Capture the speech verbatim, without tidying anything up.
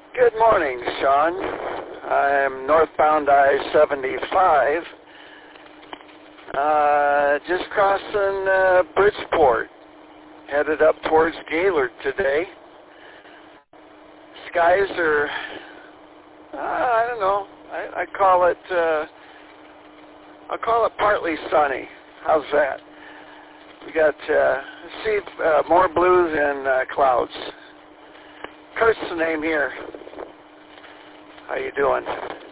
Good morning, Sean. I'm northbound I seventy-five, uh, just crossing uh, Bridgeport, headed up towards Gaylord today. Skies are, uh, I don't know, I, I call it, uh, I'll call it partly sunny. How's that? We got, uh, see, uh, more blue than uh, clouds. Kurt's the name here. How you doing?